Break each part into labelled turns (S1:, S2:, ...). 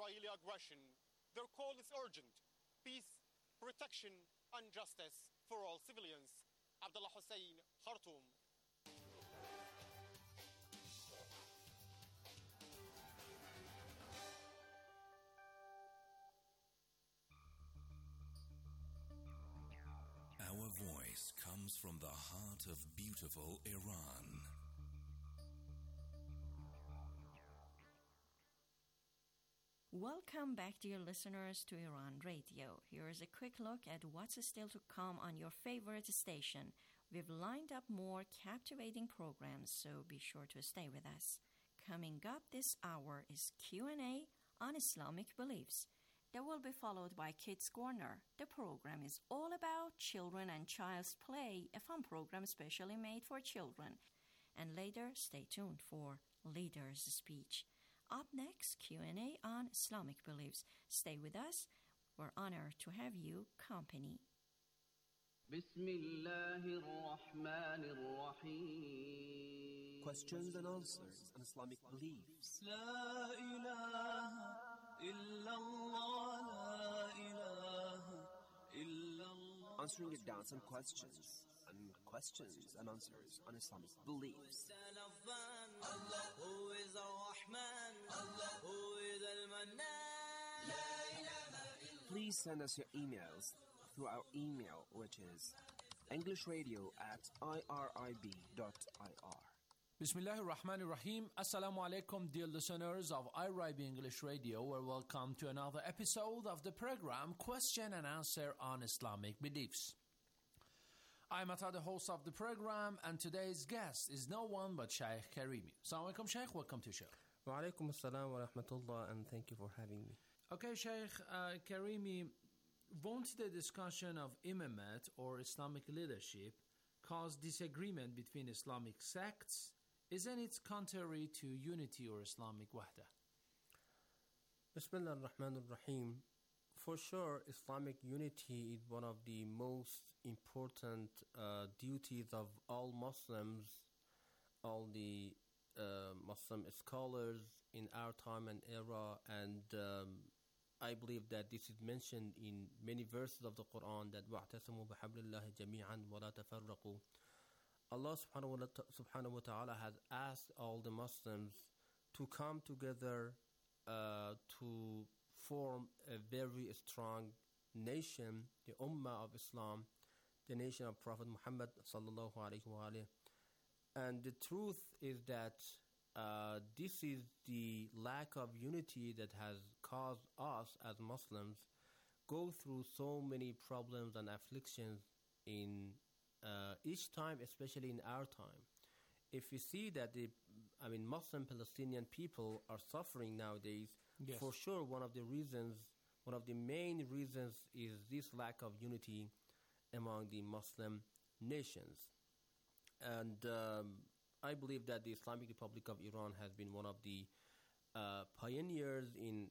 S1: Israeli aggression. Their call is urgent: peace, protection, and justice for all civilians. Abdullah Hussein, Khartoum.
S2: Our voice comes from the heart of beautiful Iran.
S3: Welcome back, dear listeners, to Iran Radio. Here is a quick look at what's still to come on your favorite station. We've lined up more captivating programs, so be sure to stay with us. Coming up this hour is Q&A on Islamic beliefs. That will be followed by Kids Corner. The program is all about children and child's play, a fun program specially made for children. And later, stay tuned for Leader's Speech. Up next, Q&A on Islamic beliefs. Stay with us. We're honored to have you company.
S4: Questions and answers on Islamic beliefs.
S5: La ilaha illallah, la ilaha illallah.
S4: Answering your doubts and questions and answers on Islamic beliefs.
S5: Allah, who is Ar-Rahman, Allah, who is Al-Mannan.
S4: Please send us your emails through our email, which is englishradio@irib.ir.
S6: Bismillahir Rahmanir Rahim. Assalamu alaikum, dear listeners of IRIB English Radio. Welcome to another episode of the program Question and Answer on Islamic Beliefs. I'm Ata, the host of the program, and today's guest is no one but Shaykh Karimi. Assalamu alaikum, Shaykh. Welcome to the show.
S7: Wa alaikum assalam wa rahmatullah, and thank you for having me.
S6: Okay, Shaykh Karimi, won't the discussion of imamate or Islamic leadership cause disagreement between Islamic sects? Isn't it contrary to unity or Islamic wahda?
S7: Bismillah ar-Rahman ar-Rahim. For sure, Islamic unity is one of the most important duties of all Muslims, all the Muslim scholars in our time and era, and I believe that this is mentioned in many verses of the Quran, that وَاعْتَصِمُوا بِحَبْلِ اللَّهِ جَمِيعًا وَلَا تَفَرَّقُوا. Allah subhanahu wa ta'ala has asked all the Muslims to come together to form a very strong nation, the Ummah of Islam, the nation of Prophet Muhammad sallallahu alaihi wasallam. And the truth is that this is the lack of unity that has caused us as Muslims go through so many problems and afflictions in each time, especially in our time. If we see that Muslim Palestinian people are suffering nowadays, yes, for sure one of the main reasons is this lack of unity among the Muslim nations. And I believe that the Islamic Republic of Iran has been one of the pioneers in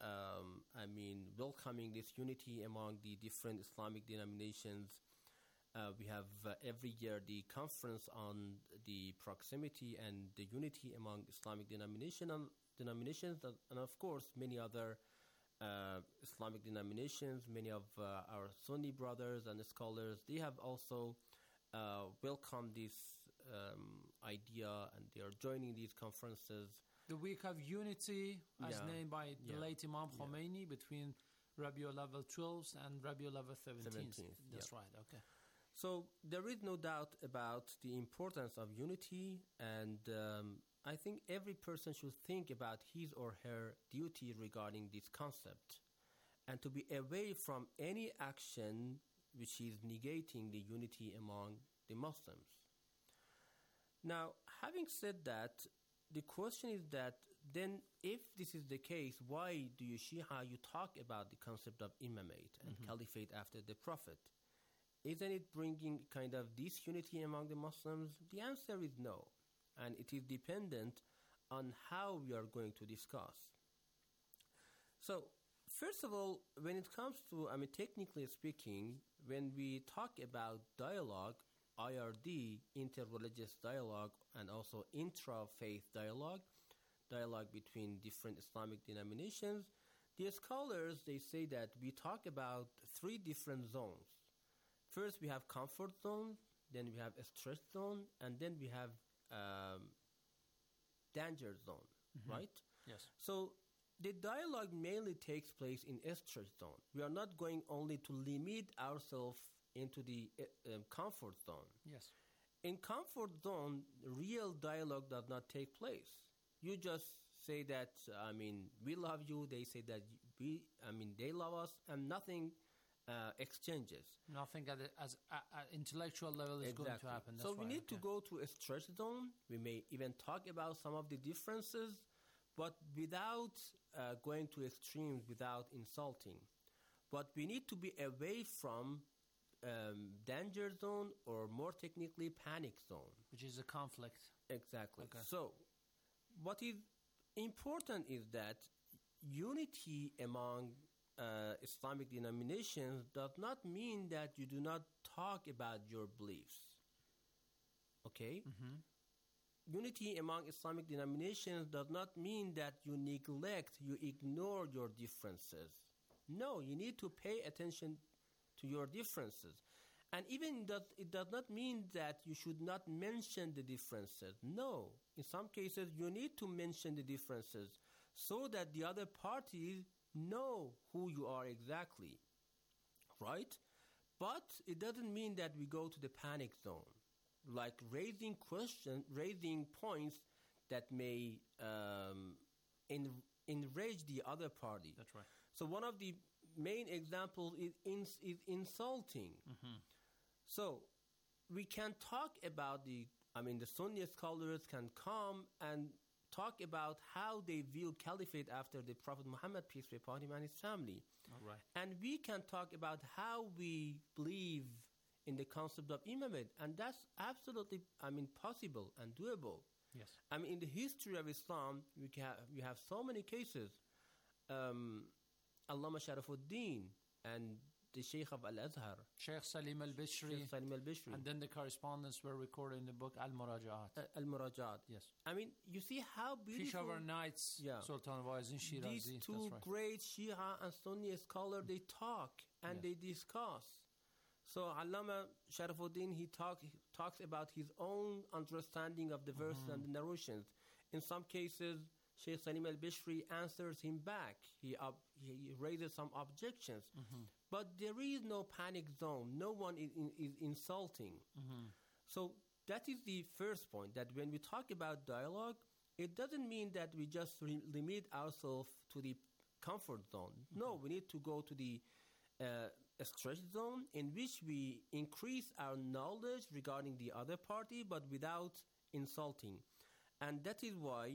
S7: welcoming this unity among the different Islamic denominations. We have every year the conference on the proximity and the unity among Islamic denominations, and of course many other Islamic denominations, many of our Sunni brothers and scholars, they have also welcomed this idea, and they are joining these conferences.
S6: The Week of Unity, as named by the late Imam Khomeini, between Rabiul Awwal 12th and Rabiul Awwal 17th. That's right, okay.
S7: So there is no doubt about the importance of unity, and I think every person should think about his or her duty regarding this concept, and to be away from any action which is negating the unity among the Muslims. Now, having said that, the question is that then if this is the case, why do you talk about the concept of imamate and caliphate after the Prophet? Isn't it bringing kind of disunity among the Muslims? The answer is no. And it is dependent on how we are going to discuss. So, first of all, when it comes to, technically speaking, when we talk about dialogue, IRD, interreligious dialogue, and also intra-faith dialogue between different Islamic denominations, The scholars, they say that we talk about three different zones. First, we have comfort zone, then we have a stress zone, and then we have danger zone, right?
S6: Yes.
S7: So the dialogue mainly takes place in a stress zone. We are not going only to limit ourselves into the comfort zone.
S6: Yes.
S7: In comfort zone, real dialogue does not take place. You just say that, we love you. They say that they love us, and nothing exchanges.
S6: Nothing at intellectual level is going to happen. That's
S7: so we
S6: right.
S7: need to go to a stress zone. We may even talk about some of the differences, but without going to extremes, without insulting. But we need to be away from danger zone, or more technically panic zone,
S6: which is a conflict.
S7: Exactly.
S6: Okay.
S7: So what is important is that unity among Islamic denominations does not mean that you do not talk about your beliefs. Okay? Unity among Islamic denominations does not mean that you neglect, you ignore your differences. No, you need to pay attention to your differences. And even it does not mean that you should not mention the differences. No, in some cases you need to mention the differences so that the other parties know who you are exactly, right? But it doesn't mean that we go to the panic zone, like raising points that may enrage the other party.
S6: That's right.
S7: So one of the main examples is insulting. So we can talk about the Sunni scholars can come and talk about how they view caliphate after the Prophet Muhammad, peace be upon him, and his family.
S6: All right.
S7: And we can talk about how we believe in the concept of imamate, and that's absolutely, possible and doable.
S6: Yes.
S7: In the history of Islam, we have so many cases. Allama Sharafuddin and the Sheikh of Al-Azhar,
S6: Sheikh Salim al-Bishri, and then the correspondence were recorded in the book Al-Muraja'at.
S7: Al-Muraja'at.
S6: Yes.
S7: You see how beautiful...
S6: Peshawar Nights, Sultan Wazin Shirazi.
S7: These two great Shia and Sunni scholars, they talk and they discuss. So Allama Sharafuddin, he talks about his own understanding of the verses and the narrations. In some cases, Sheikh Salim al-Bishri answers him back. He raises some objections. But there is no panic zone. No one is insulting. So that is the first point, that when we talk about dialogue, it doesn't mean that we just limit ourselves to the comfort zone. No, we need to go to the stress zone in which we increase our knowledge regarding the other party, but without insulting. And that is why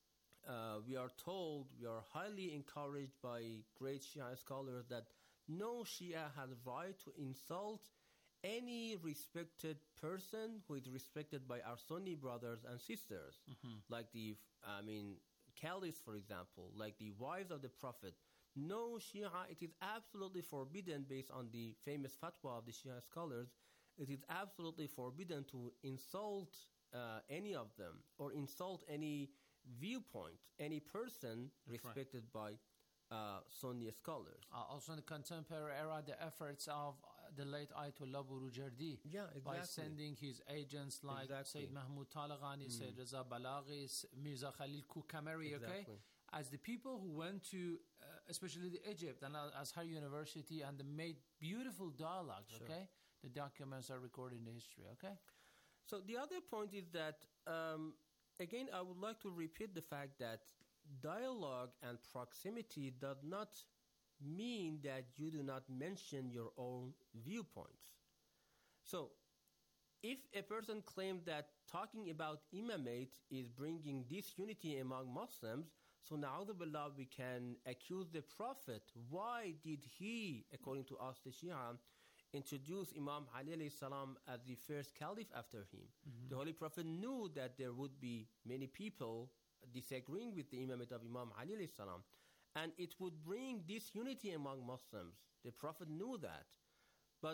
S7: we are highly encouraged by great Shia scholars that no Shia has right to insult any respected person who is respected by our Sunni brothers and sisters, like the caliphs, for example, like the wives of the Prophet. No Shia, it is absolutely forbidden, based on the famous fatwa of the Shia scholars, it is absolutely forbidden to insult any of them or insult any viewpoint, any person respected by Sunni scholars.
S6: Also in the contemporary era, the efforts of the late Ayatollah Burujerdi, by sending his agents like Sayyid Mahmoud Talagani, Sayyid Reza Balaghi, Mirza Khalil Kukamari, as the people who went to especially Egypt and Azhar University, and they made beautiful dialogues. The documents are recorded in the history.
S7: So the other point is that again, I would like to repeat the fact that dialogue and proximity does not mean that you do not mention your own viewpoints. So, if a person claims that talking about imamate is bringing disunity among Muslims, so na'udhu billah, we can accuse the Prophet. Why did he, according to us, the Shia, introduce Imam Ali alayhi salam as the first caliph after him? The Holy Prophet knew that there would be many people disagreeing with the imamate of Imam Ali alayhi salam, and it would bring disunity among Muslims. The Prophet knew that. But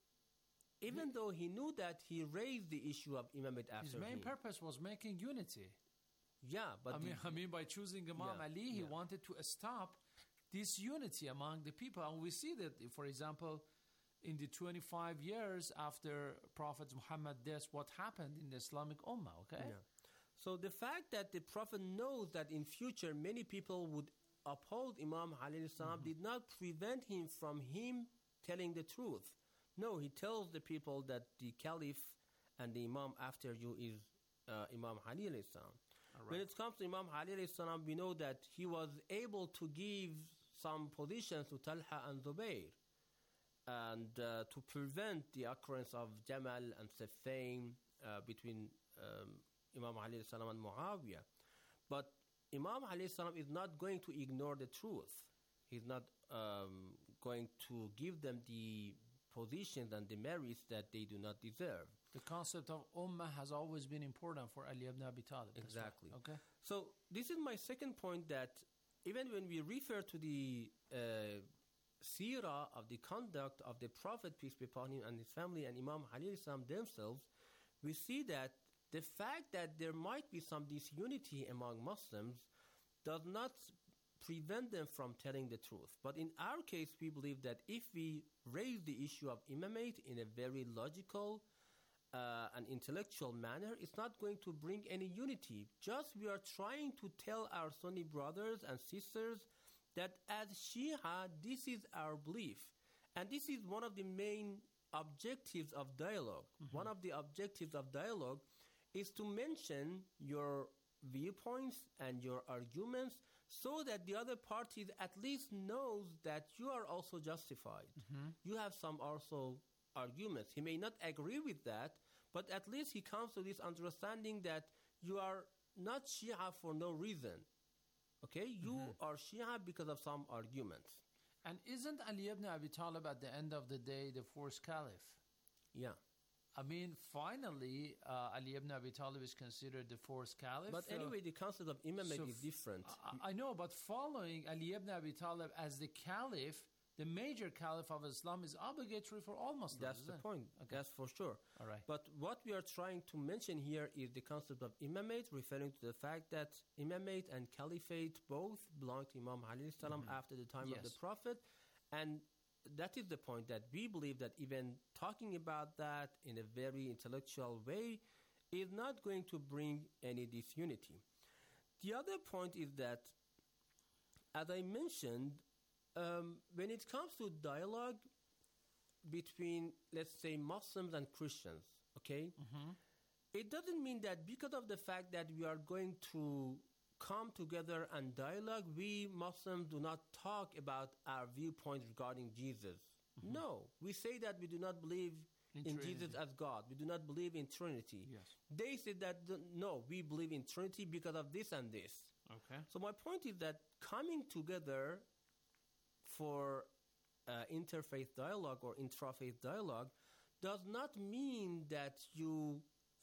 S7: even though he knew that, he raised the issue of imamate after him.
S6: His main purpose was making unity.
S7: Yeah, but
S6: by choosing Imam Ali, he wanted to stop this unity among the people. And we see that, for example, in the 25 years after Prophet Muhammad's death, what happened in the Islamic Ummah, okay?
S7: Yeah. So the fact that the Prophet knows that in future many people would uphold Imam Ali did not prevent him from telling the truth. No, he tells the people that the Caliph and the Imam after you is Imam Ali alayhi salam.
S6: Right.
S7: When it comes to Imam Ali alayhi salam, we know that he was able to give some positions to Talha and Zubayr and to prevent the occurrence of Jamal and Siffin between Imam Ali alayhi salam and Muawiyah. But Imam Ali alayhi salam is not going to ignore the truth. He's not going to give them the positions and the merits that they do not deserve.
S6: The concept of Ummah has always been important for Ali ibn Abi Talib.
S7: Exactly.
S6: Right. Okay.
S7: So this is my second point, that even when we refer to the seerah of the conduct of the Prophet, peace be upon him, and his family and Imam Ali Islam themselves, we see that the fact that there might be some disunity among Muslims does not prevent them from telling the truth. But in our case, we believe that if we raise the issue of imamate in a very logical and intellectual manner, it's not going to bring any unity. Just we are trying to tell our Sunni brothers and sisters that as Shia, this is our belief. And this is one of the main objectives of dialogue. One of the objectives of dialogue is to mention your viewpoints and your arguments so that the other party at least knows that you are also justified. You have some also arguments. He may not agree with that, but at least he comes to this understanding that you are not Shia for no reason. Okay? You are Shia because of some arguments.
S6: And isn't Ali ibn Abi Talib at the end of the day the fourth caliph?
S7: Yeah.
S6: I mean, finally, Ali ibn Abi Talib is considered the fourth caliph.
S7: But anyway, the concept of imamate is different.
S6: I know, but following Ali ibn Abi Talib as the caliph, the major caliph of Islam, is obligatory for all Muslims.
S7: That's the point. Okay. That's for sure.
S6: All right.
S7: But what we are trying to mention here is the concept of imamate, referring to the fact that imamate and caliphate both belong to Imam Ali salam after the time of the Prophet. And that is the point, that we believe that even talking about that in a very intellectual way is not going to bring any disunity. The other point is that, as I mentioned, when it comes to dialogue between, let's say, Muslims and Christians, okay, it doesn't mean that because of the fact that we are going to come together and dialogue, we Muslims do not talk about our viewpoints regarding Jesus. No, we say that we do not believe in Jesus as God. We do not believe in Trinity.
S6: Yes.
S7: They say that, no, we believe in Trinity because of this and this.
S6: Okay.
S7: So my point is that coming together for interfaith dialogue or intrafaith dialogue does not mean that you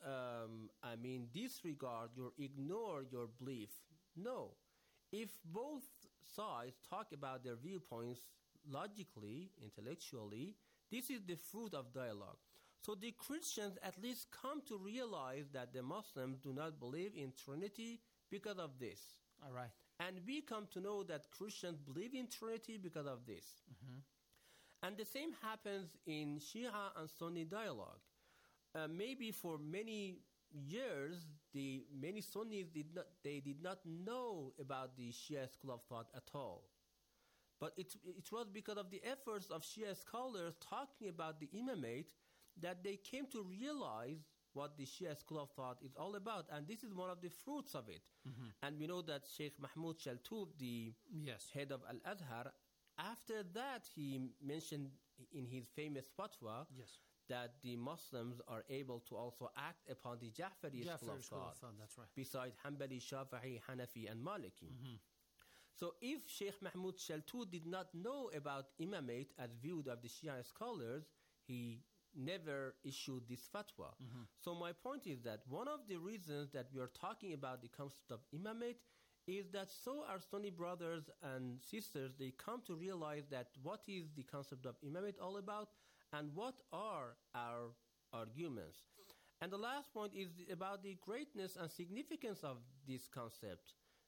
S7: disregard or ignore your belief. No. If both sides talk about their viewpoints logically, intellectually, this is the fruit of dialogue. So the Christians at least come to realize that the Muslims do not believe in Trinity because of this.
S6: All right.
S7: And we come to know that Christians believe in Trinity because of this. And the same happens in Shia and Sunni dialogue. Maybe for many years, many Sunnis did not know about the Shia school of thought at all. But it was because of the efforts of Shia scholars talking about the imamate that they came to realize what the Shia school of thought is all about. And this is one of the fruits of it. And we know that Sheikh Mahmoud Shaltut, the head of Al-Azhar, after that he mentioned in his famous fatwa that the Muslims are able to also act upon the Ja'fari school of thought.
S6: That's right.
S7: Besides Hanbali, Shafi'i, Hanafi, and Maliki. So if Sheikh Mahmoud Shaltut did not know about imamate as viewed of the Shia scholars, he never issued this fatwa. So my point is that one of the reasons that we are talking about the concept of imamate is that so our Sunni brothers and sisters, they come to realize that what is the concept of imamate all about and what are our arguments. And the last point is about the greatness and significance of this concept.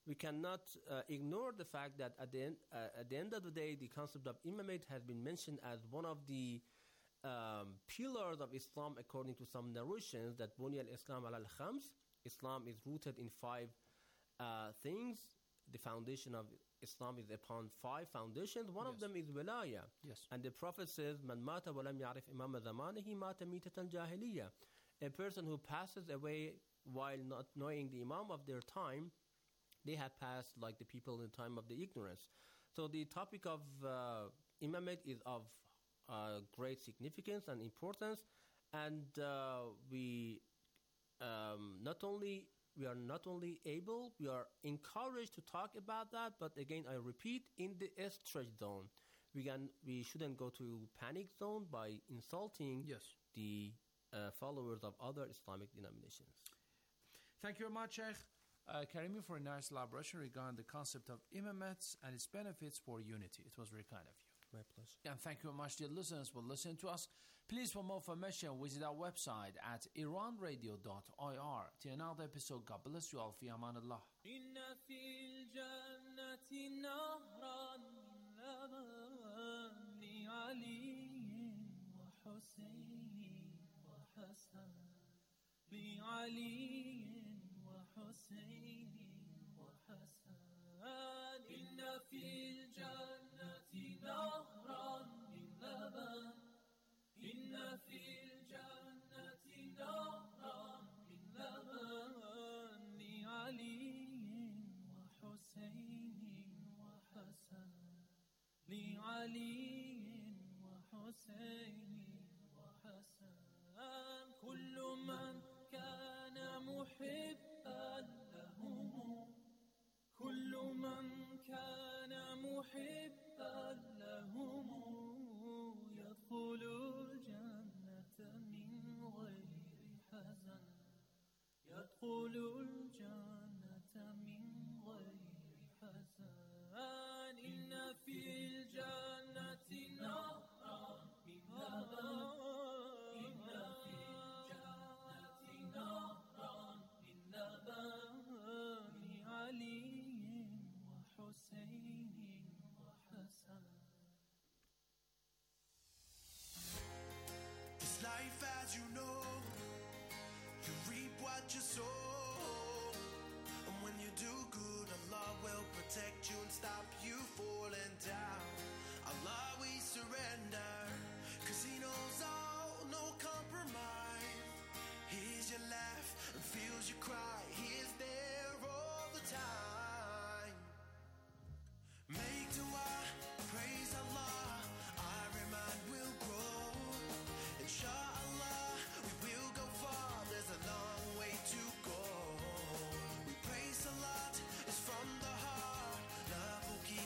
S7: we cannot ignore the fact that at the end of the day, the concept of imamate has been mentioned as one of the pillars of Islam according to some narrations, that Bunya al-Islam al-Khams, Islam is rooted in 5 things. The foundation of Islam is upon 5 foundations. One of them is wilaya.
S6: Yes.
S7: And the Prophet says, Man mata wa lam ya'rif imam zamanihi mata mitatan jahiliya. A person who passes away while not knowing the imam of their time, they have passed like the people in the time of the ignorance. So the topic of imamate is of great significance and importance, and we are not only able, we are encouraged to talk about that. But again, I repeat, in the stretch zone, we shouldn't go to panic zone by insulting the followers of other Islamic denominations.
S6: Thank you very much, Sheikh Karimi, for a nice elaboration regarding the concept of imamates and its benefits for unity. It was very kind of you.
S7: My pleasure.
S6: And thank you very much, dear listeners, for listening to us. Please, for more information, visit our website at iranradio.ir. Till another episode, God bless you all. Fi amanallah.
S5: إن في الجنة نهرا من لبن لعلي وحسين وحسن لعلي وحسين وحسن إن في الجنة نهرا من لبن إن في الجنة نهرا من لبن لعلي وحسين وحسن لعلي وحسين وحسن كل من كان محبا لهم كل من كان محبا لهم يدخل الجنة من غير حزن يدخل الجنة من غير حزن إن في الجنة نهرا من لبن إن في الجنة نهرا من لبن لعلي وحسين وحسن.
S8: This life, as you know, you reap what you sow. And when you do good, Allah will protect you and stop you falling down. Allah, we surrender, 'cause He knows all, no compromise. Hears your laugh and feels your cry. He is there all the time. Make dua, praise Allah, our iman will grow. Inshallah, we will go far, there's a long way to go. We pray salat, it's from the heart. Love will keep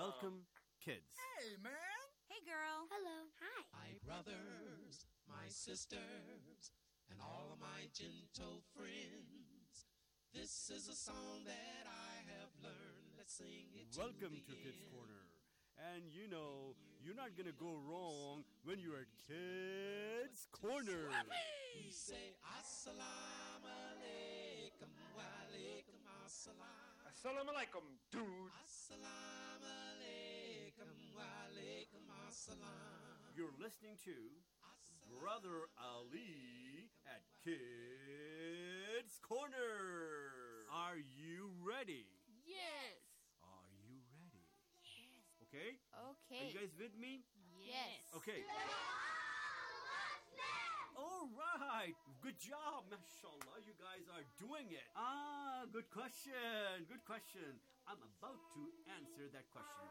S4: Welcome, kids.
S9: Hey, man.
S10: Hey, girl.
S11: Hello. Hi.
S12: My brothers, my sisters, and all of my gentle friends. This is a song that I have learned. Let's sing it.
S13: Welcome to Kids Corner. And you know, you're not going to go wrong when you're at Kids Corner.
S12: We say Assalamu alaikum, wa alaikum assalam.
S14: Assalamu alaikum, dude.
S12: Assalamu alaikum, wa alaikum assalam.
S13: You're listening to Brother Ali at Kids Corner. Are you ready?
S10: Yes.
S13: Are you ready?
S10: Yes.
S13: Okay?
S10: Okay.
S13: Are you guys with me?
S10: Yes.
S13: Okay. All right. Good job. MashaAllah. You guys are doing it. Good question. Good question. I'm about to answer that question.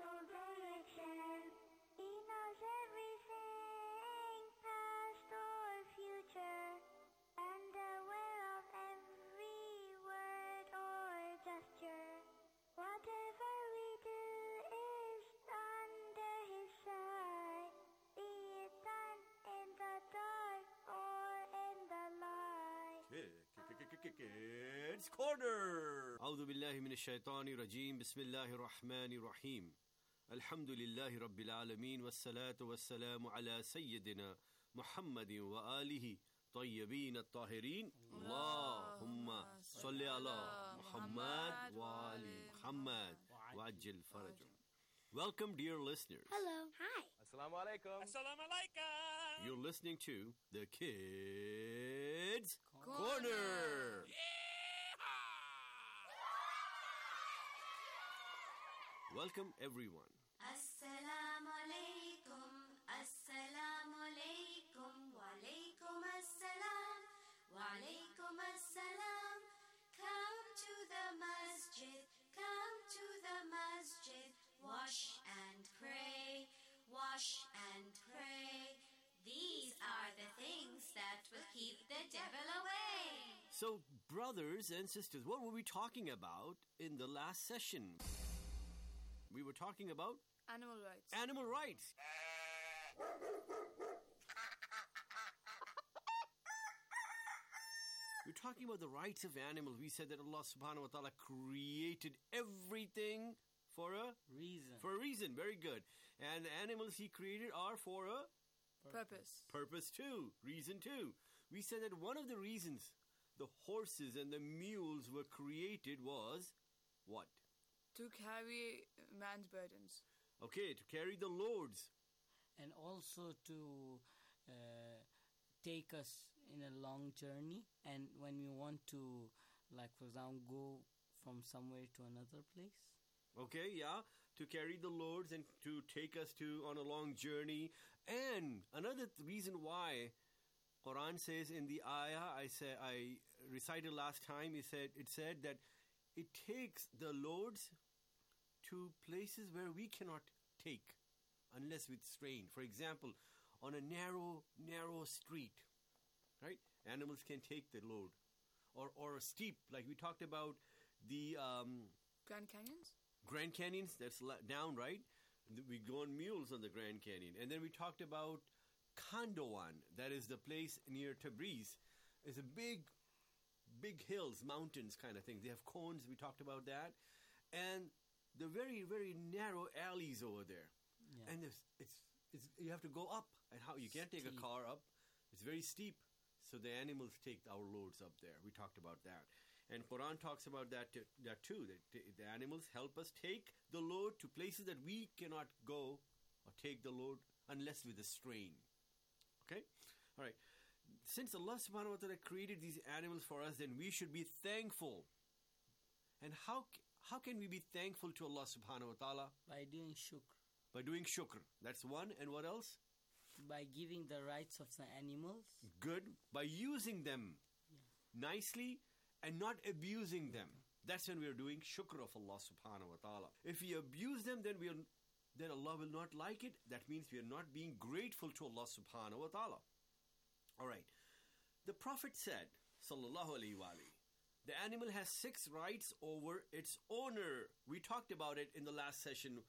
S11: He knows everything, past or future, and aware of every word or gesture. Whatever we do is under his sight, be it done in the dark or in the light.
S13: Kids Corner. أعوذ بالله من الشيطان الرجيم. بسم الله الرحمن الرحيم. الحمد لله رب العالمين والصلاة والسلام على سيدنا محمد وآله طيبين الطاهرين. اللهم صل على محمد وآل محمد وعجل فرجهم. Welcome, dear listeners.
S11: Hello. Hi.
S14: Assalamu alaikum.
S9: Assalamu alaikum.
S13: You're listening to the Kids Corner. Welcome, everyone.
S15: Assalamu alaikum, assalamu alaikum, wa alaikum assalam, wa alaikum assalam. Come to the masjid, come to the masjid. Wash and pray, wash and pray. These are the things that will keep the devil away.
S13: So, brothers and sisters, what were we talking about in the last session? We were talking about
S10: Animal rights.
S13: Animal rights. We're talking about the rights of animals. We said that Allah subhanahu wa ta'ala created everything for a
S16: reason.
S13: For a reason, very good. And the animals He created are for a
S10: purpose
S13: too, reason too. We said that one of the reasons the horses and the mules were created was what?
S10: To carry man's burdens.
S13: Okay, to carry the loads.
S16: And also to take us in a long journey. And when we want to, like for example, go from somewhere to another place.
S13: Okay, yeah, to carry the loads and to take us on a long journey. And another reason why Quran says in the ayah I recited last time, it said that it takes the loads to places where we cannot take unless with strain. For example, on a narrow street, right? Animals can take the load. Or a steep, like we talked about the
S10: Grand Canyons?
S13: Grand Canyons, that's down, right? We go on mules on the Grand Canyon. And then we talked about Kandowan, that is the place near Tabriz. It's a big hills, mountains kind of thing. They have cones, we talked about that. And the very, very narrow alleys over there.
S16: Yeah.
S13: And it's you have to go up. And how you can't take a car up. It's very steep. So the animals take our loads up there. We talked about that. And Quran talks about that too. That the animals help us take the load to places that we cannot go or take the load unless with a strain. Okay? All right. Since Allah subhanahu wa ta'ala created these animals for us, then we should be thankful. And how can we be thankful to Allah subhanahu wa ta'ala?
S16: By doing shukr.
S13: By doing shukr. That's one. And what else?
S16: By giving the rights of the animals.
S13: Good. By using them nicely and not abusing them. That's when we are doing shukr of Allah subhanahu wa ta'ala. If we abuse them, then Allah will not like it. That means we are not being grateful to Allah subhanahu wa ta'ala. All right. The Prophet said, sallallahu alayhi wa alayhi, the animal has 6 rights over its owner. We talked about it in the last session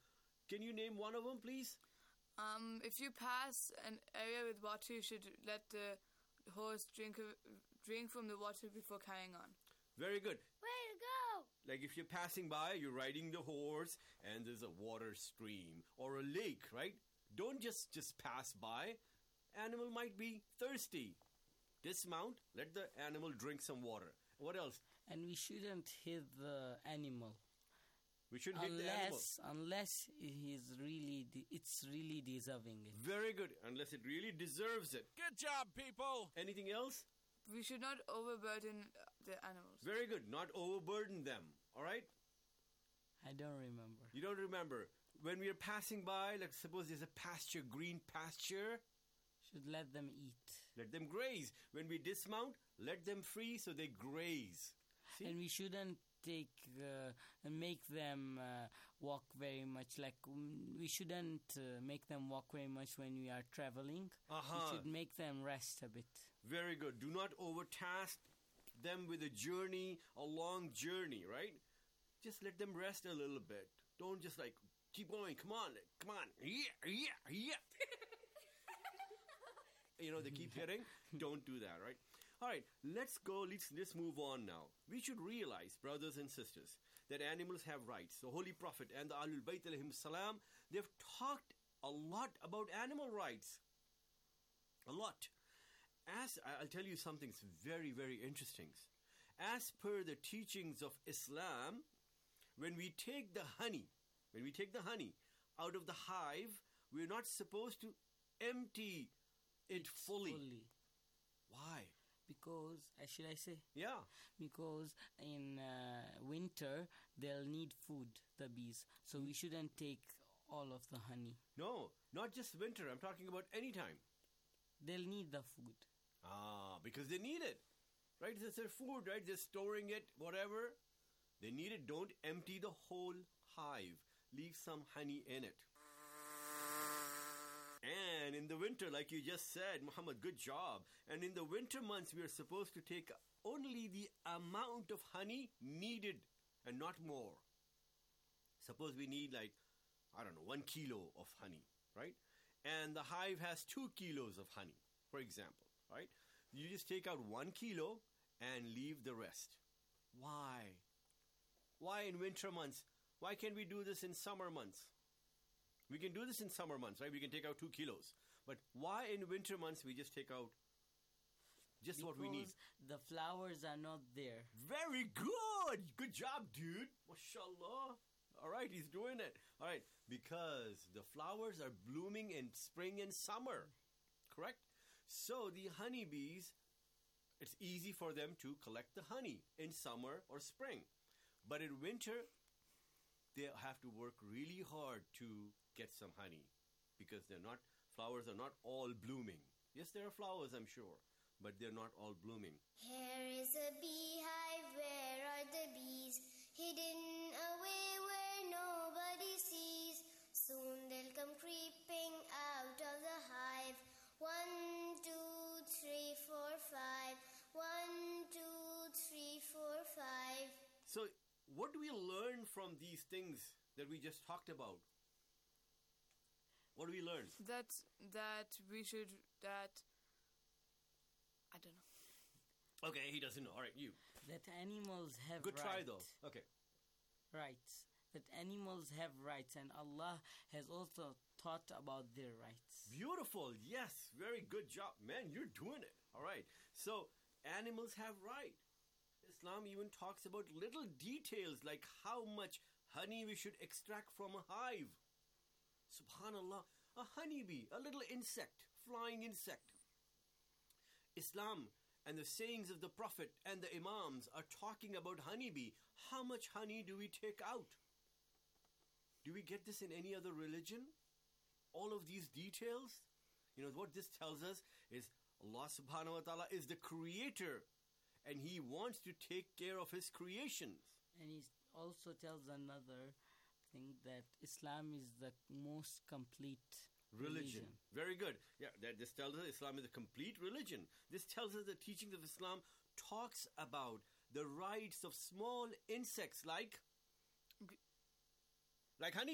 S13: Can you name one of them, please?
S10: If you pass an area with water, you should let the horse drink from the water before carrying on.
S13: Very good.
S11: Way to go!
S13: Like if you're passing by, you're riding the horse, and there's a water stream or a lake, right? Don't just pass by. Animal might be thirsty. Dismount, let the animal drink some water. What else?
S16: And we shouldn't hit the animal.
S13: We shouldn't hit the animal.
S16: Unless it's really deserving it.
S13: Very good. Unless it really deserves it.
S9: Good job, people.
S13: Anything else?
S10: We should not overburden the animals.
S13: Very good. Not overburden them. All right?
S16: I don't remember.
S13: You don't remember. When we are passing by, like suppose there's a pasture, green pasture.
S16: Should let them eat.
S13: Let them graze. When we dismount, let them free so they graze. See?
S16: And we shouldn't make them walk very much. Like we shouldn't make them walk very much when we are traveling. We should make them rest a bit.
S13: Very good. Do not overtask them with a journey, a long journey, right? Just let them rest a little bit. Don't just like keep going. Come on. Yeah. They keep hitting. Don't do that, right? All right, let's go. Let's move on now. We should realize, brothers and sisters, that animals have rights. The Holy Prophet and the Ahlul Bayt alayhim salam, they've talked a lot about animal rights. A lot. I'll tell you something very, very interesting. As per the teachings of Islam, when we take the honey out of the hive, we're not supposed to empty it fully. Why?
S16: Because, should I say?
S13: Yeah.
S16: Because in winter, they'll need food, the bees. So we shouldn't take all of the honey.
S13: No, not just winter. I'm talking about any time.
S16: They'll need the food.
S13: Because they need it. Right? It's their food, right? They're storing it, whatever. They need it. Don't empty the whole hive. Leave some honey in it. And in the winter, like you just said, Muhammad, good job. And in the winter months, we are supposed to take only the amount of honey needed and not more. Suppose we need 1 kilo of honey, right? And the hive has 2 kilos of honey, for example, right? You just take out 1 kilo and leave the rest. Why? Why in winter months? Why can't we do this in summer months? We can do this in summer months, right? We can take out 2 kilos. But why in winter months we just take out just what we need?
S16: The flowers are not there.
S13: Very good! Good job, dude. MashaAllah. All right, he's doing it. All right, because the flowers are blooming in spring and summer. Correct? So the honeybees, it's easy for them to collect the honey in summer or spring. But in winter, they have to work really hard to get some honey because flowers are not all blooming. Yes, there are flowers, I'm sure, but they're not all blooming.
S11: Here is a beehive, where are the bees? Hidden away where nobody sees. Soon they'll come creeping out of the hive. 1, 2, 3, 4, 5. 1, 2, 3, 4, 5.
S13: So, what do we learn from these things that we just talked about? What do we learn?
S10: That we should, I don't know.
S13: Okay, he doesn't know. All right, you.
S16: That animals have
S13: Good try, though. Okay.
S16: Rights. That animals have rights, and Allah has also taught about their rights.
S13: Beautiful. Yes, very good job. Man, you're doing it. All right. So, animals have rights. Islam even talks about little details like how much honey we should extract from a hive. Subhanallah, a honeybee, a little insect, flying insect. Islam and the sayings of the Prophet and the Imams are talking about honeybee. How much honey do we take out? Do we get this in any other religion? All of these details? What this tells us is Allah subhanahu wa ta'ala is the creator and He wants to take care of His creations.
S16: And He also tells another thing that Islam is the most complete religion.
S13: Very good. Yeah, this tells us Islam is a complete religion. This tells us the teachings of Islam talks about the rights of small insects like honeybee.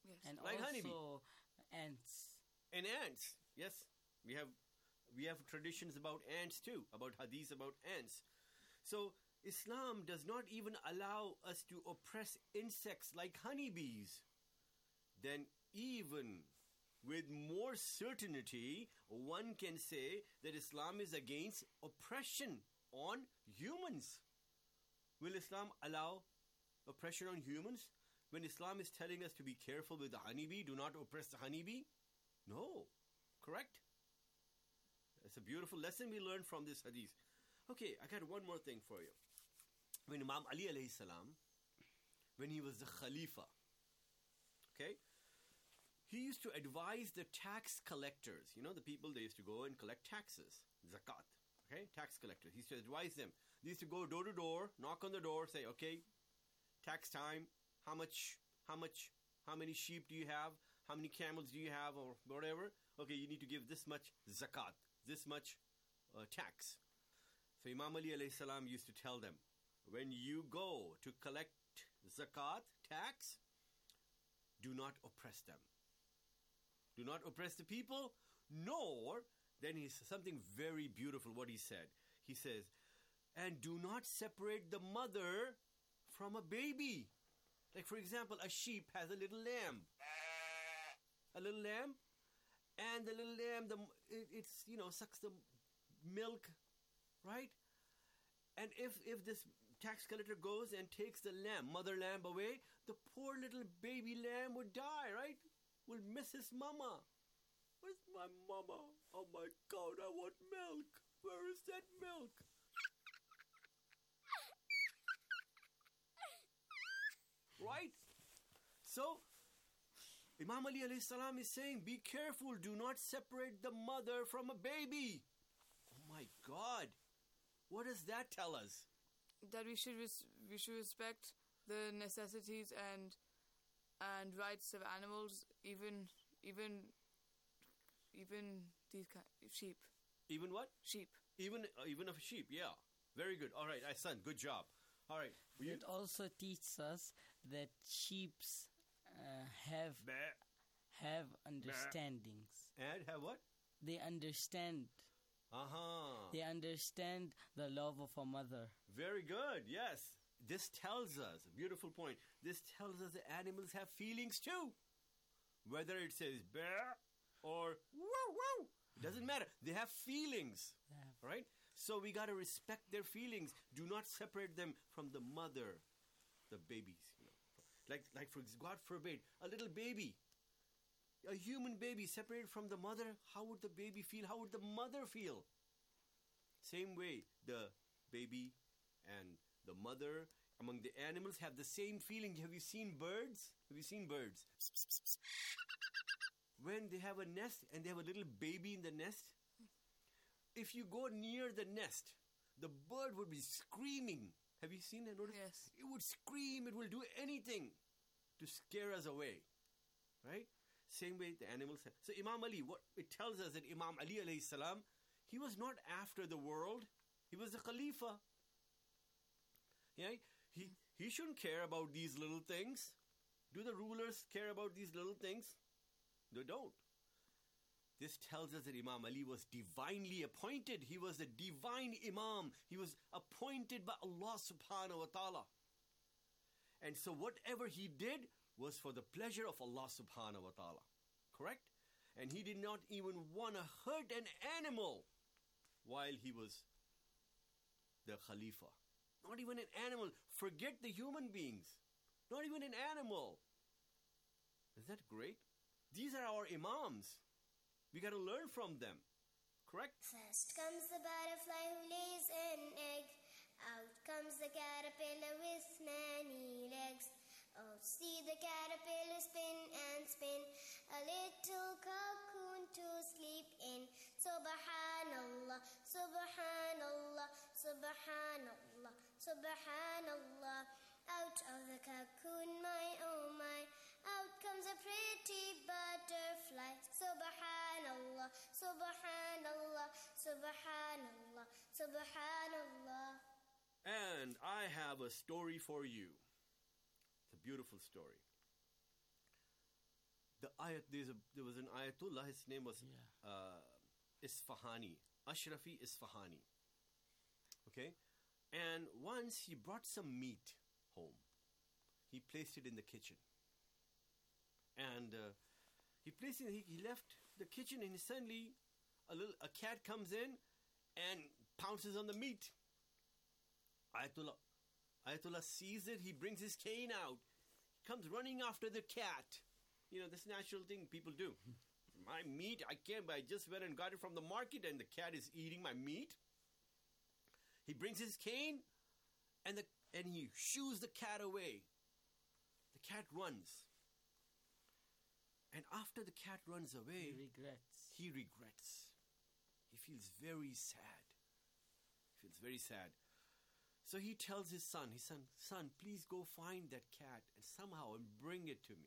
S10: Yes.
S16: And
S13: like
S16: also
S13: honeybee.
S16: ants.
S13: And ants. Yes, we have traditions about ants too, about hadiths about ants. So Islam does not even allow us to oppress insects like honeybees. Then even with more certainty, one can say that Islam is against oppression on humans. Will Islam allow oppression on humans? When Islam is telling us to be careful with the honeybee, do not oppress the honeybee? No. Correct? It's a beautiful lesson we learned from this hadith. Okay, I got one more thing for you. When Imam Ali alayhi salam, when he was the Khalifa, okay, he used to advise the tax collectors. You know, the people, they used to go and collect taxes, zakat, okay, tax collectors. He used to advise them. They used to go door to door, knock on the door, say, okay, tax time, how many sheep do you have? How many camels do you have, or whatever? Okay, you need to give this much zakat, this much tax. So Imam Ali alayhi salam used to tell them, when you go to collect zakat, tax, do not oppress them. Do not oppress the people, nor, then he says something very beautiful, what he said. He says, and do not separate the mother from a baby. Like, for example, a sheep has a little lamb. A little lamb, and the little lamb, it's, sucks the milk, right? And if this tax collector goes and takes the lamb, mother lamb away, the poor little baby lamb would die, right? Will miss his mama. Where's my mama? Oh my God, I want milk. Where is that milk? Right? So, Imam Ali alayhi salam is saying, be careful, do not separate the mother from a baby. Oh my God. What does that tell us?
S10: That we should respect the necessities and rights of animals, even these sheep.
S13: Even what?
S10: Sheep.
S13: Even of sheep, yeah. Very good. All right, son, good job. All right.
S16: It also teaches us that sheep have understandings.
S13: And have what?
S16: They understand.
S13: Uh-huh.
S16: They understand the love of a mother.
S13: Very good, yes. This tells us, beautiful point, this tells us that animals have feelings too. Whether it says bear or woo woo, it doesn't matter. They have feelings, right? So we got to respect their feelings. Do not separate them from the mother, the babies. Like for God forbid, a little baby, a human baby separated from the mother, how would the baby feel? How would the mother feel? Same way, the baby and the mother among the animals have the same feeling. Have you seen birds? When they have a nest and they have a little baby in the nest, if you go near the nest, the bird would be screaming. Have you seen that?
S10: Yes.
S13: It would scream. It will do anything to scare us away. Right? Same way the animals have. So Imam Ali, what it tells us that Imam Ali alayhi salam, he was not after the world. He was the Khalifa. Yeah? He shouldn't care about these little things. Do the rulers care about these little things? They don't. This tells us that Imam Ali was divinely appointed. He was a divine Imam. He was appointed by Allah subhanahu wa ta'ala. And so whatever he did was for the pleasure of Allah subhanahu wa ta'ala. Correct? And he did not even want to hurt an animal while he was the Khalifa. Not even an animal. Forget the human beings. Not even an animal. Isn't that great? These are our Imams. We got to learn from them. Correct?
S11: First comes the butterfly who lays an egg. Out comes the caterpillar with many legs. Oh, see the caterpillar spin and spin, a little cocoon to sleep in. Subhanallah, Subhanallah, Subhanallah, Subhanallah. Out of the cocoon, my oh my, out comes a pretty butterfly. Subhanallah, Subhanallah, Subhanallah, Subhanallah.
S13: And I have a story for you. It's a beautiful story. there was an Ayatollah. His name was Isfahani, Ashrafi Isfahani. Okay, and once he brought some meat home. He placed it in the kitchen, and he left the kitchen, and suddenly a cat comes in and pounces on the meat. Ayatollah sees it. He brings his cane out. He comes running after the cat. This natural thing people do. My meat, I can't, but I just went and got it from the market, and the cat is eating my meat. He brings his cane, and he shoos the cat away. The cat runs. And after the cat runs away, he regrets. He feels very sad. So he tells his son, son, please go find that cat and somehow bring it to me.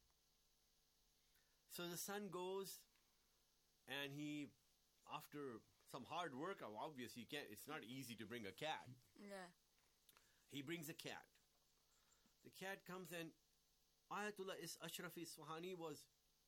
S13: So the son goes, and after some hard work, obviously it's not easy to bring a cat.
S10: Yeah. He
S13: brings a cat. The cat comes, and Ayatollah Ashrafi Isfahani was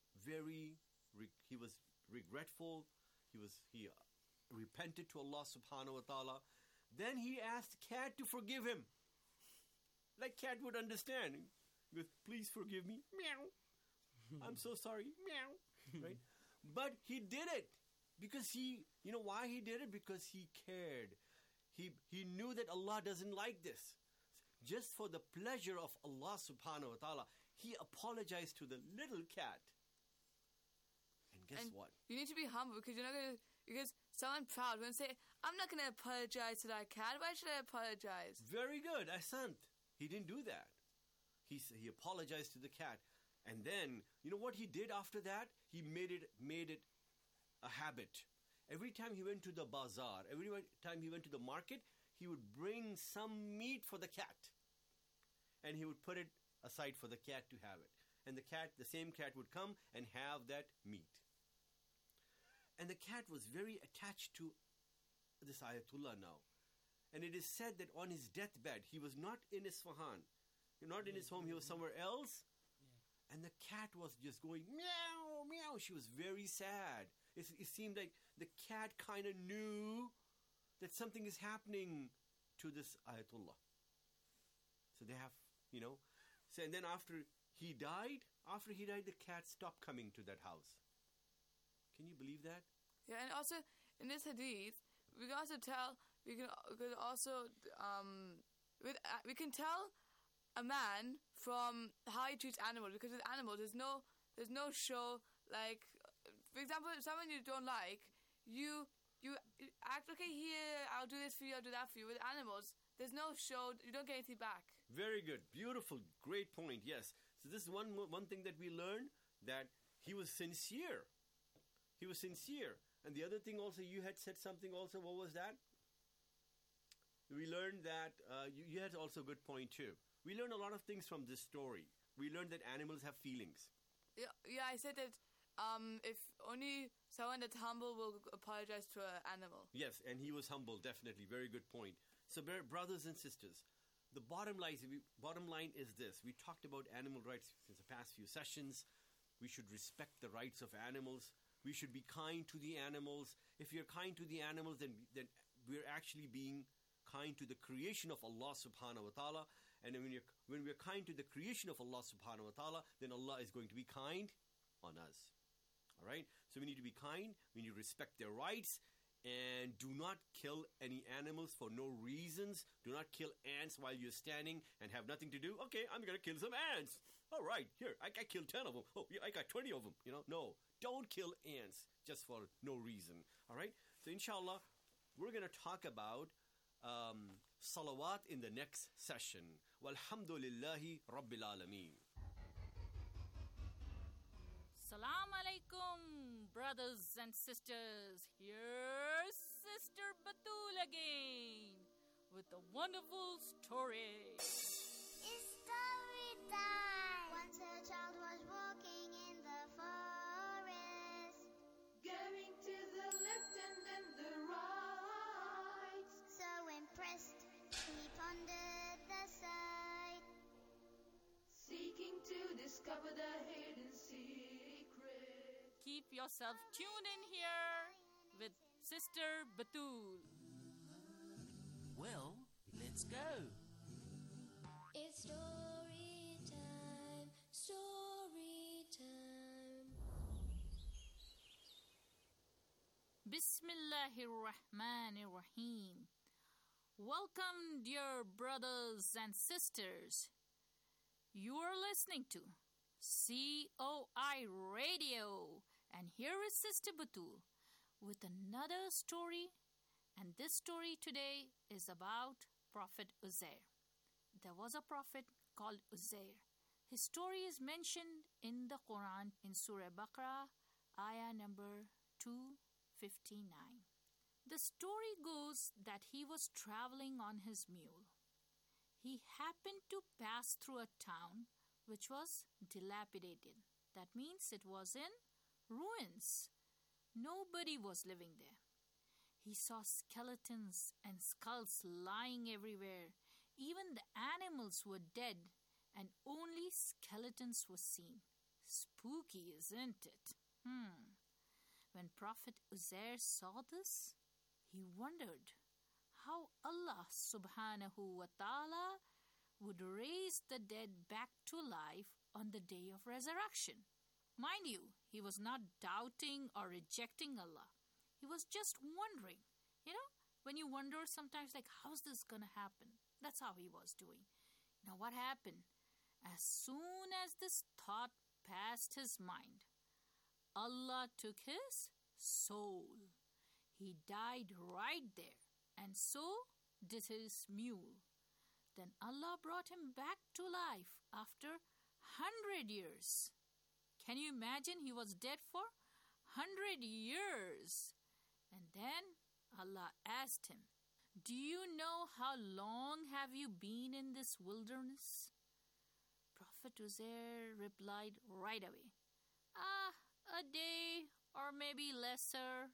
S13: he was regretful. He repented to Allah subhanahu wa ta'ala. Then he asked the cat to forgive him. Like cat would understand. He goes, please forgive me. Meow. I'm so sorry. Meow. Right? But he did it because why he did it? Because he cared. He knew that Allah doesn't like this. Just for the pleasure of Allah subhanahu wa ta'ala, he apologized to the little cat. And guess what?
S10: You need to be humble because because someone proud will say, I'm not going to apologize to that cat. Why should I apologize?
S13: Very good. Ahsant. He didn't do that. He apologized to the cat. And then, you know what he did after that? He made it a habit. Every time he went to the bazaar, every time he went to the market, he would bring some meat for the cat. And he would put it aside for the cat to have it. And the same cat would come and have that meat. And the cat was very attached to this Ayatollah now. And it is said that on his deathbed, he was not in Isfahan, not in his home, he was somewhere else. Yeah. And the cat was just going, meow, meow. She was very sad. It seemed like the cat kind of knew that something is happening to this Ayatollah. So they have, So, and then after he died, the cat stopped coming to that house. Can you believe that?
S10: Yeah, and also in this hadith, we can tell a man from how he treats animals, because with animals there's no show. Like, for example, someone you don't like, you act, okay, here, I'll do this for you, I'll do that for you. With animals, there's no show, you don't get anything back.
S13: Very good, beautiful, great point. Yes, so this is one thing that we learned, that he was sincere. And the other thing also, you had said something also. What was that? We learned that you had also a good point too. We learned a lot of things from this story. We learned that animals have feelings.
S10: Yeah, I said that if only someone that's humble will apologize to an animal.
S13: Yes, and he was humble, definitely. Very good point. So, brothers and sisters, the bottom line is this. We talked about animal rights since the past few sessions. We should respect the rights of animals. We should be kind to the animals. If you're kind to the animals, then we're actually being kind to the creation of Allah subhanahu wa ta'ala. And when we're kind to the creation of Allah subhanahu wa ta'ala, then Allah is going to be kind on us. All right? So we need to be kind. We need to respect their rights. And do not kill any animals for no reasons. Do not kill ants while you're standing and have nothing to do. Okay, I'm going to kill some ants. All right, here, I killed 10 of them. Oh, yeah, I got 20 of them. No, don't kill ants just for no reason. All right? So inshallah, we're going to talk about salawat in the next session. Walhamdulillahi Rabbil Alameen.
S17: Assalamu alaikum, brothers and sisters. Here's Sister Batul again with a wonderful story.
S11: It's story time. Once a child was walking in the forest,
S5: going to the left and then the right.
S11: So impressed, he pondered the sight,
S5: seeking to discover the hidden sea.
S17: keep yourself tuned in here with Sister Batul.
S16: Well, let's go.
S11: It's story time, story time.
S17: Bismillahirrahmanirrahim. Welcome, dear brothers and sisters. You are listening to COI Radio, and here is Sister Batul with another story. And this story today is about Prophet Uzair. There was a prophet called Uzair. His story is mentioned in the Quran in Surah Baqarah, ayah number 259. The story goes that he was traveling on his mule. He happened to pass through a town which was dilapidated. That means it was in ruins. Nobody was living there. He saw skeletons and skulls lying everywhere. Even the animals were dead, and only skeletons were seen. Spooky, isn't it? When Prophet Uzair saw this, he wondered how Allah subhanahu wa ta'ala would raise the dead back to life on the day of resurrection. Mind you, he was not doubting or rejecting Allah. He was just wondering. When you wonder sometimes, like, how's this going to happen? That's how he was doing. Now, what happened? As soon as this thought passed his mind, Allah took his soul. He died right there, and so did his mule. Then Allah brought him back to life after 100 years. Can you imagine? He was dead for 100 years. And then Allah asked him, "Do you know how long have you been in this wilderness?" Prophet Uzair replied right away, "A day or maybe lesser."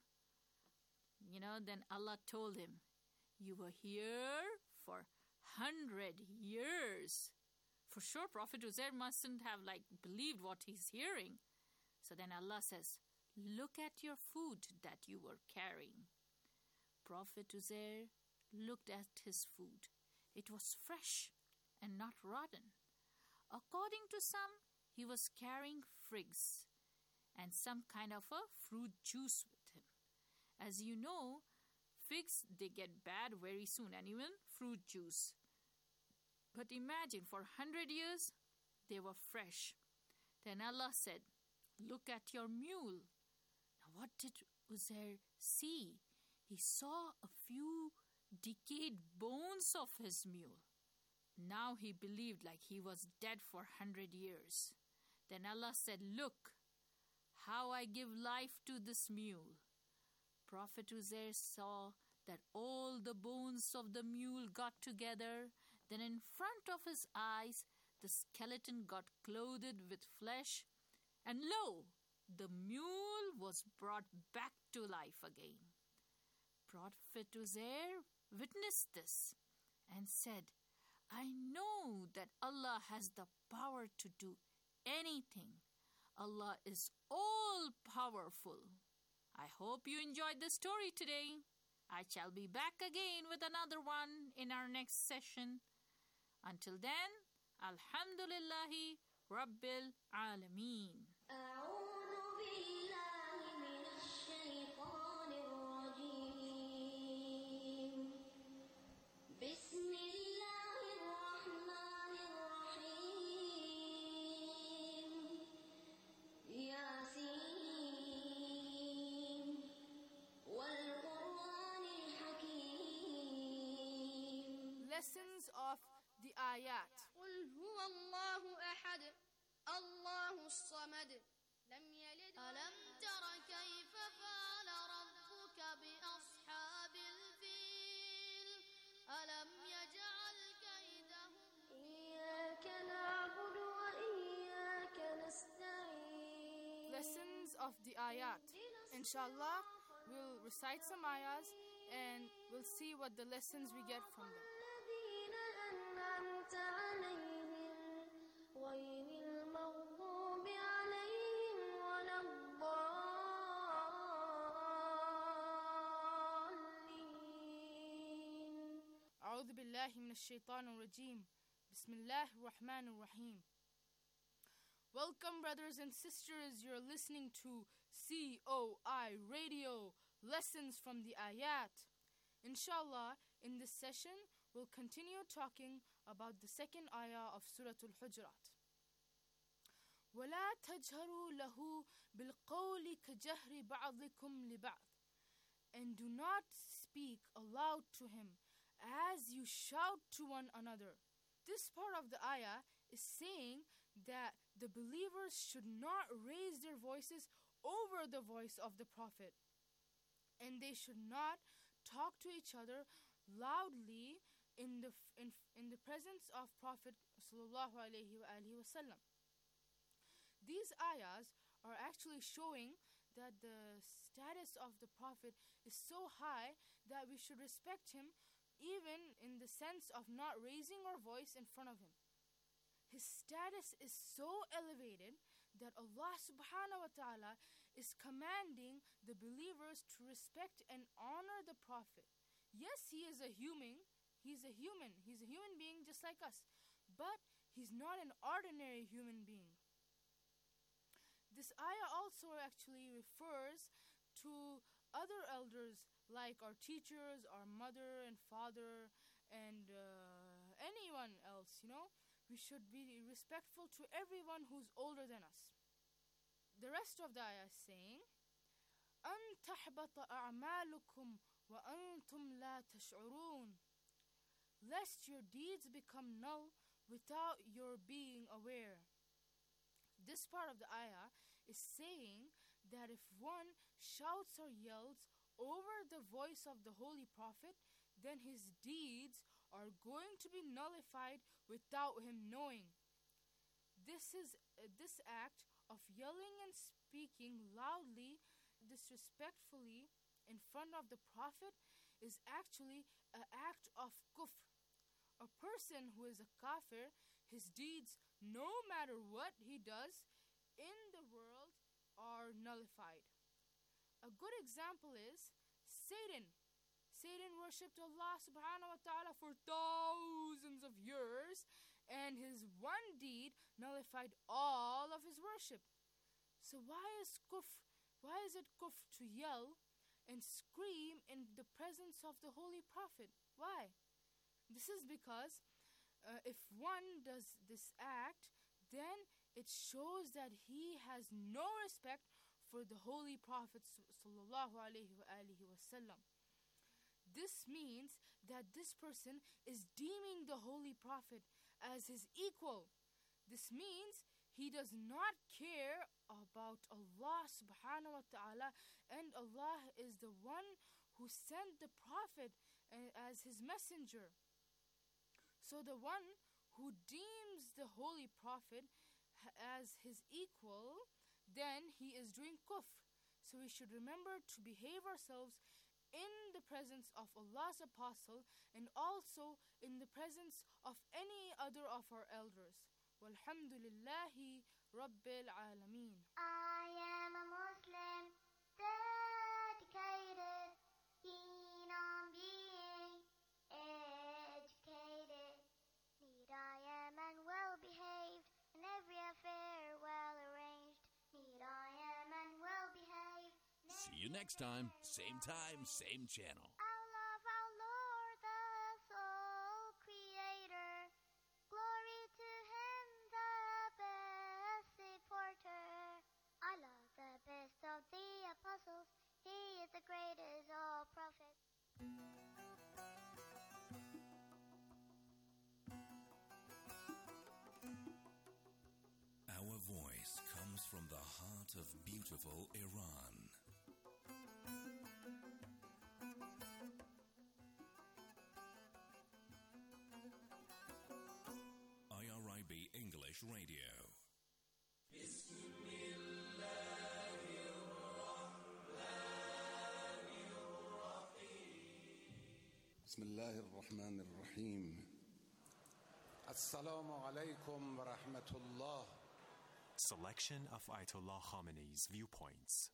S17: Then Allah told him, "You were here for 100 years." For sure, Prophet Uzair mustn't have believed what he's hearing. So then Allah says, "Look at your food that you were carrying." Prophet Uzair looked at his food. It was fresh and not rotten. According to some, he was carrying figs and some kind of a fruit juice with him. As you know, figs, they get bad very soon, and even fruit juice. But imagine, for 100 years, they were fresh. Then Allah said, "Look at your mule." Now what did Uzair see? He saw a few decayed bones of his mule. Now he believed like he was dead for 100 years. Then Allah said, "Look, how I give life to this mule." Prophet Uzair saw that all the bones of the mule got together. Then in front of his eyes, the skeleton got clothed with flesh. And lo, the mule was brought back to life again. Prophet Uzair witnessed this and said, "I know that Allah has the power to do anything. Allah is all powerful." I hope you enjoyed the story today. I shall be back again with another one in our next session. Until then, Alhamdulillahi Rabbil Alameen.
S10: Lessons of the Ayat.
S18: قل هو الله أحد الله الصمد لم يلد ألم تر كيف فعل ربك بأصحاب الفيل ألم يجعل كيدهم
S11: إياك نعبد وإياك نستعين.
S10: Lessons of the Ayat. Inshallah, we'll recite some ayahs and we'll see what the lessons we get from them.
S11: أنعمت عليهم غير المغضوب عليهم ولا الضالين.
S18: أعوذ بالله من الشيطان الرجيم. بسم الله الرحمن الرحيم. Welcome, brothers and sisters. You're listening to COI Radio, Lessons from the Ayat. Inshallah, in this session, we'll continue talking about the second ayah of Surah Al-Hujurat. وَلَا تَجْهَرُوا لَهُ بِالْقَوْلِ كَجَهْرِ بَعْضِكُمْ لِبَعْضٍ. And do not speak aloud to him as you shout to one another. This part of the ayah is saying that the believers should not raise their voices over the voice of the Prophet. And they should not talk to each other loudly in the presence of Prophet sallallahu alaihi wasallam. These ayahs are actually showing that the status of the Prophet is so high that we should respect him even in the sense of not raising our voice in front of him. His status is so elevated that Allah subhanahu wa ta'ala is commanding the believers to respect and honor the Prophet. Yes, he is a human. He's a human being just like us. But he's not an ordinary human being. This ayah also actually refers to other elders like our teachers, our mother and father, and anyone else, We should be respectful to everyone who's older than us. The rest of the ayah is saying, أَن تَحْبَطَ أَعْمَالُكُمْ وَأَنْتُمْ لَا تَشْعُرُونَ. Lest your deeds become null without your being aware. This part of the ayah is saying that if one shouts or yells over the voice of the Holy Prophet, then his deeds are going to be nullified without him knowing. This act of yelling and speaking loudly, disrespectfully in front of the Prophet is actually an act of kufr. A person who is a kafir, his deeds, no matter what he does in the world, are nullified. A good example is Satan. Satan worshipped Allah subhanahu wa ta'ala for thousands of years, and his one deed nullified all of his worship. So why is it kufr to yell and scream in the presence of the Holy Prophet? Why? This is because if one does this act, then it shows that he has no respect for the Holy Prophet sallallahu alaihi wasallam. This means that this person is deeming the Holy Prophet as his equal. This means he does not care about Allah subhanahu wa ta'ala, and Allah is the one who sent the Prophet as his messenger. So the one who deems the Holy Prophet as his equal, then he is doing kufr. So we should remember to behave ourselves in the presence of Allah's apostle and also in the presence of any other of our elders. Walhamdulillahi Rabbil Alameen.
S11: I am a Muslim, dedicated, keen on being educated. Need I am and well behaved, in every affair well arranged. Need I am and well behaved.
S2: See you next time, same channel.
S11: Our love, our Lord, the sole creator. Glory to him, the best supporter. I love the best of the apostles. He is the greatest of prophets.
S2: Our voice comes from the heart of beautiful Iran. IRIB English Radio.
S19: بسم الله الرحمن الرحيم. السلام عليكم ورحمة الله.
S20: Selection of Ayatollah Khamenei's viewpoints.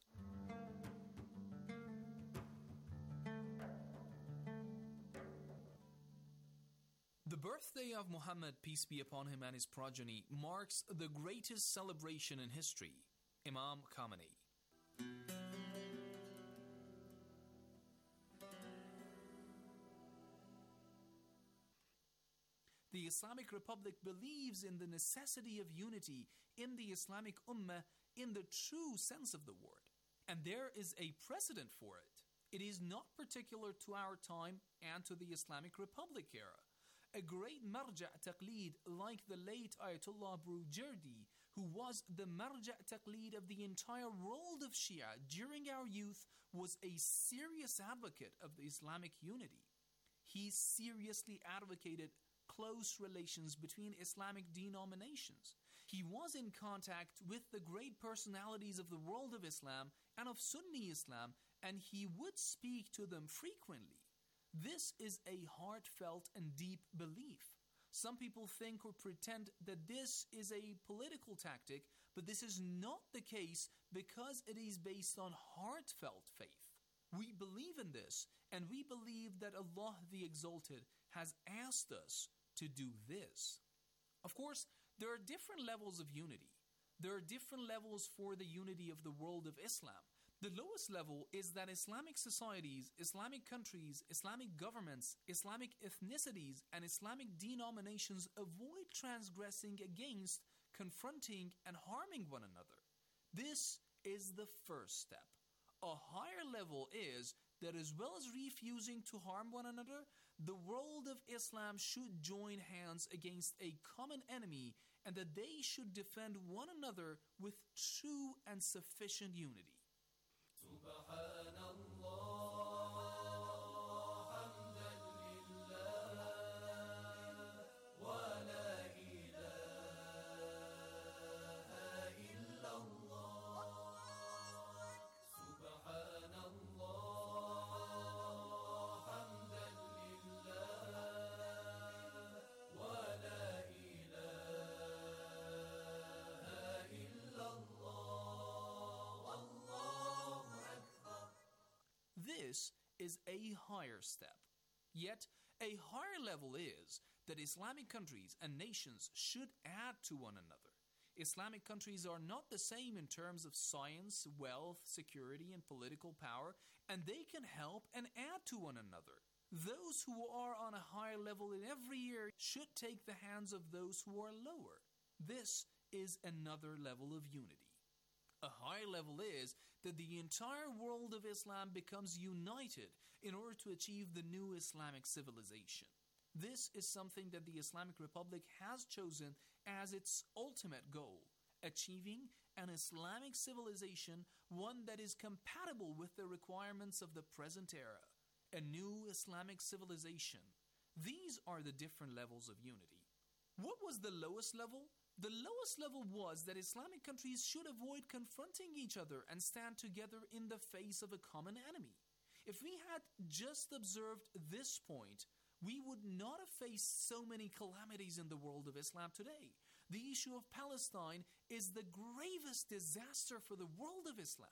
S21: The birthday of Muhammad, peace be upon him, and his progeny marks the greatest celebration in history. Imam Khamenei. The Islamic Republic believes in the necessity of unity in the Islamic Ummah in the true sense of the word. And there is a precedent for it. It is not particular to our time and to the Islamic Republic era. A great marja' taqleed like the late Ayatollah Brujerdi, who was the marja' taqleed of the entire world of Shia during our youth, was a serious advocate of the Islamic unity. He seriously advocated close relations between Islamic denominations. He was in contact with the great personalities of the world of Islam and of Sunni Islam, and he would speak to them frequently. This is a heartfelt and deep belief. Some people think or pretend that this is a political tactic, but this is not the case because it is based on heartfelt faith. We believe in this, and we believe that Allah the Exalted has asked us to do this. Of course, there are different levels of unity. There are different levels for the unity of the world of Islam. The lowest level is that Islamic societies, Islamic countries, Islamic governments, Islamic ethnicities, and Islamic denominations avoid transgressing against, confronting, and harming one another. This is the first step. A higher level is that as well as refusing to harm one another, the world of Islam should join hands against a common enemy, and that they should defend one another with true and sufficient unity. This is a higher step. Yet, a higher level is that Islamic countries and nations should add to one another. Islamic countries are not the same in terms of science, wealth, security, and political power, and they can help and add to one another. Those who are on a higher level in every year should take the hands of those who are lower. This is another level of unity. A higher level is that the entire world of Islam becomes united in order to achieve the new Islamic civilization. This is something that the Islamic Republic has chosen as its ultimate goal, achieving an Islamic civilization, one that is compatible with the requirements of the present era, a new Islamic civilization. These are the different levels of unity. What was the lowest level? The lowest level was that Islamic countries should avoid confronting each other and stand together in the face of a common enemy. If we had just observed this point, we would not have faced so many calamities in the world of Islam today. The issue of Palestine is the gravest disaster for the world of Islam.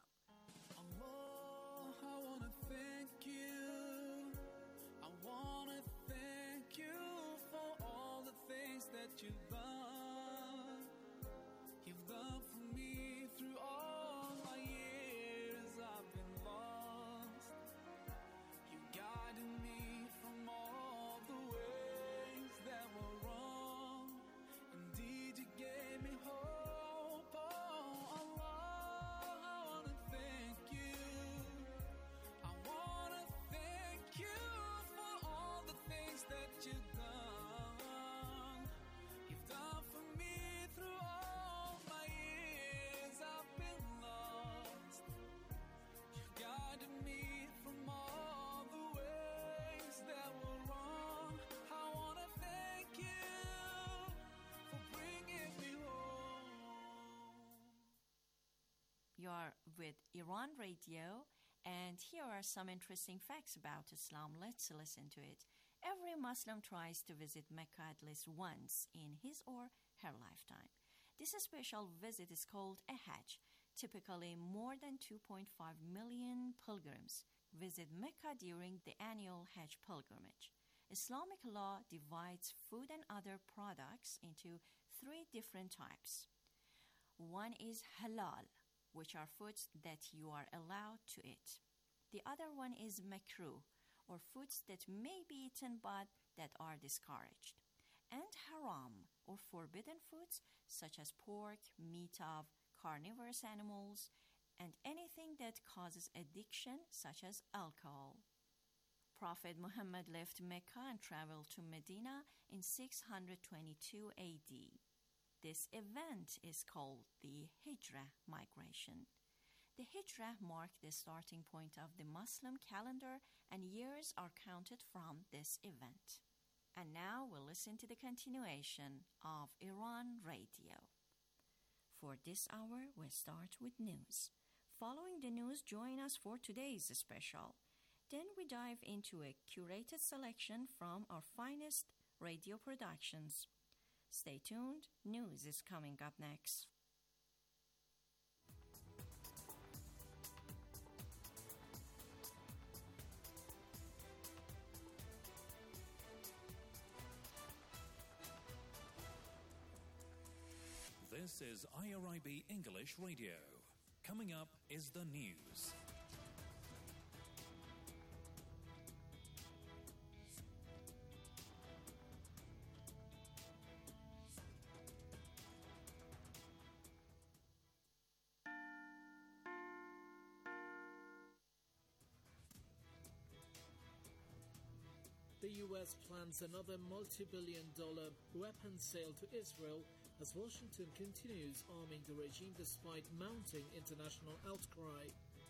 S8: Allah, I wanna thank you. I wanna thank you for all the things that you've done. You've done for me through all my years I've been lost. You guided me from all the ways that were wrong. Indeed, you gave me hope. Oh, Allah, I wanna thank you. I wanna thank you for all the things that you've done. You've done for me through all my years I've been lost. You guided me from all the ways that were wrong. I wanna thank you for bringing me home.
S3: You are with Iran Radio, and here are some interesting facts about Islam. Let's listen to it. Every Muslim tries to visit Mecca at least once in his or her lifetime. This special visit is called a Hajj. Typically, more than 2.5 million pilgrims visit Mecca during the annual Hajj pilgrimage. Islamic law divides food and other products into three different types. One is halal, which are foods that you are allowed to eat. The other one is makruh, or foods that may be eaten but that are discouraged. And haram, or forbidden foods such as pork, meat of carnivorous animals, and anything that causes addiction such as alcohol. Prophet Muhammad left Mecca and traveled to Medina in 622 AD. This event is called the Hijrah migration. The Hijrah marked the starting point of the Muslim calendar, and years are counted from this event. And now we'll listen to the continuation of Iran Radio. For this hour, we'll start with news. Following the news, join us for today's special. Then we dive into a curated selection from our finest radio productions. Stay tuned, news is coming up next.
S2: This is IRIB English Radio. Coming up is the news.
S1: The US plans another multi-billion-dollar weapons sale to Israel as Washington continues arming the regime despite mounting international outcry.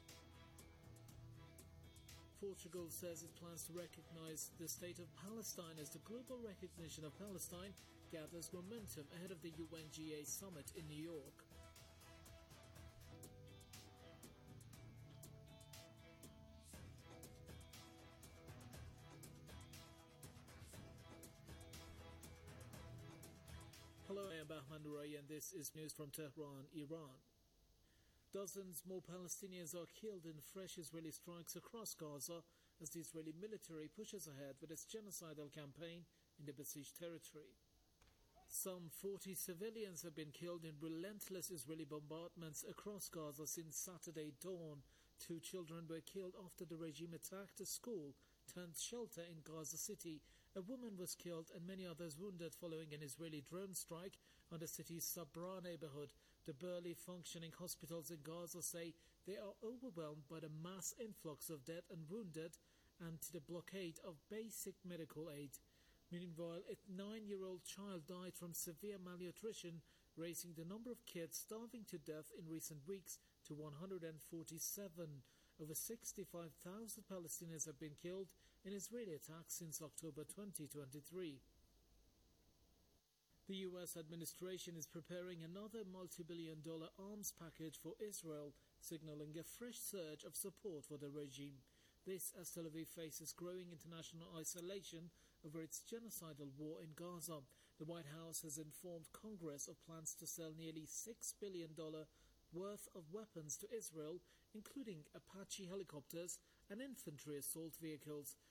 S1: Portugal says it plans to recognize the state of Palestine as the global recognition of Palestine gathers momentum ahead of the UNGA summit in New York. Hello, I am Bahman Nurai and this is news from Tehran, Iran. Dozens more Palestinians are killed in fresh Israeli strikes across Gaza as the Israeli military pushes ahead with its genocidal campaign in the besieged territory. Some 40 civilians have been killed in relentless Israeli bombardments across Gaza since Saturday dawn. 2 children were killed after the regime attacked a school turned shelter in Gaza City. A woman was killed and many others wounded following an Israeli drone strike on the city's Sabra neighborhood. The barely functioning hospitals in Gaza say they are overwhelmed by the mass influx of dead and wounded and the blockade of basic medical aid. Meanwhile, a 9-year-old child died from severe malnutrition, raising the number of kids starving to death in recent weeks to 147. Over 65,000 Palestinians have been killed in Israeli attacks since October 2023. The US administration is preparing another multi-billion-dollar arms package for Israel, signaling a fresh surge of support for the regime. This as Tel Aviv faces growing international isolation over its genocidal war in Gaza. The White House has informed Congress of plans to sell nearly $6 billion worth of weapons to Israel, including Apache helicopters and infantry assault vehicles.